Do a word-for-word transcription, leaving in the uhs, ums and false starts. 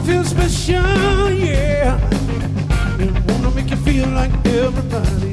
feel special, yeah. And wanna make you feel like everybody